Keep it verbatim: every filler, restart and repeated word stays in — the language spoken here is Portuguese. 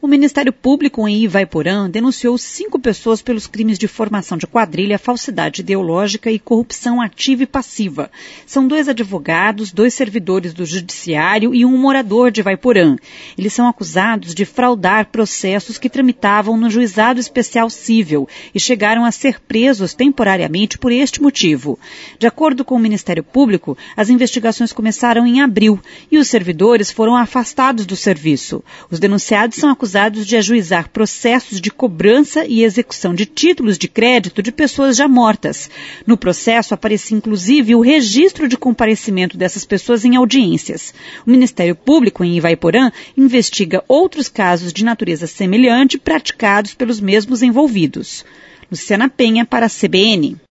O Ministério Público em Ivaiporã denunciou cinco pessoas pelos crimes de formação de quadrilha, falsidade ideológica e corrupção ativa e passiva. São dois advogados, dois servidores do Judiciário e um morador de Ivaiporã. Eles são acusados de fraudar processos que tramitavam no Juizado Especial Cível e chegaram a ser presos temporariamente por este motivo. De acordo com o Ministério Público, as investigações começaram em abril e os servidores foram afastados do serviço. Os denunciados são acusados de ajuizar processos de cobrança e execução de títulos de crédito de pessoas já mortas. No processo aparecia inclusive o registro de comparecimento dessas pessoas em audiências. O Ministério Público em Ivaiporã investiga outros casos de natureza semelhante praticados pelos mesmos envolvidos. Luciana Penha para a C B N.